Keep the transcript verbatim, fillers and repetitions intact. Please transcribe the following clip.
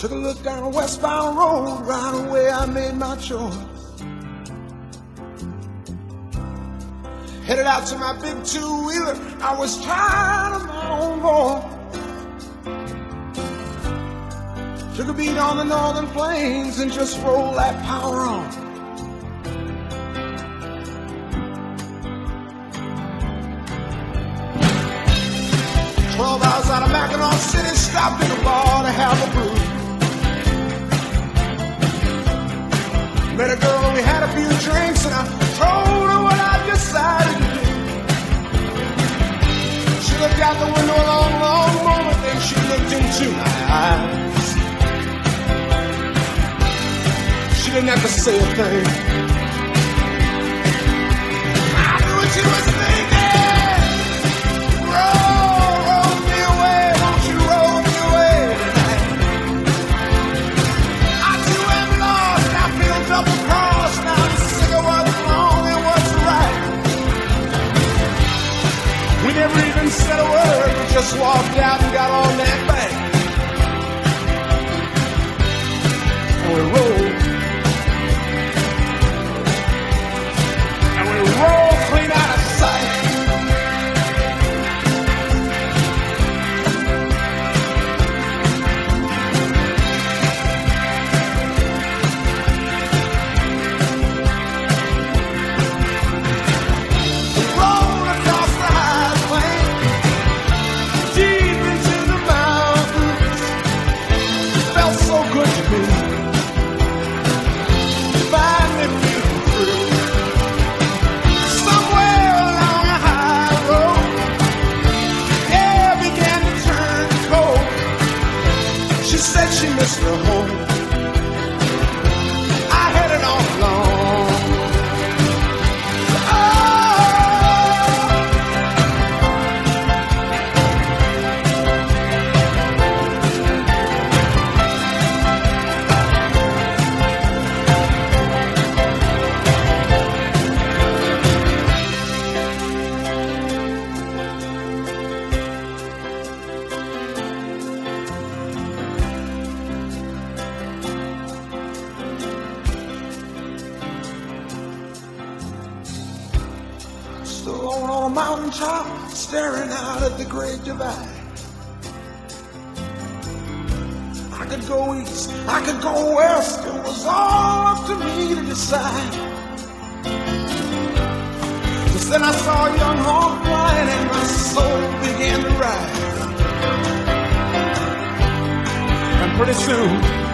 Took a look down a westbound road, right away I made my choice. Headed out to my big two-wheeler, I was tired of my own voice. Took a beat on the northern plains and just rolled that power on. Twelve hours out of Mackinac City, stopped in a bar to have a brew. Met a girl and we had a few drinks, and I told her what I decided to do. She looked out the window a long, long moment, then she looked into my eyes. She didn't have to say a thing. I knew what she was thinking. Roll, roll me away, won't you roll me away tonight? I too am lost, I feel double crossed. Now I'm sick of what's wrong and what's right. We never even said a word, we just walked out and got on that bank. And we rolled. Roll clean out of sight. We rolled across the high plain, deep into the mountains. Felt so good to me. Finally feeling free. She said she missed her home. I had it all along. Alone on a mountaintop, staring out at the Great Divide. I could go east, I could go west, it was all up to me to decide. Just then I saw a young hawk flying and my soul began to rise. And pretty soon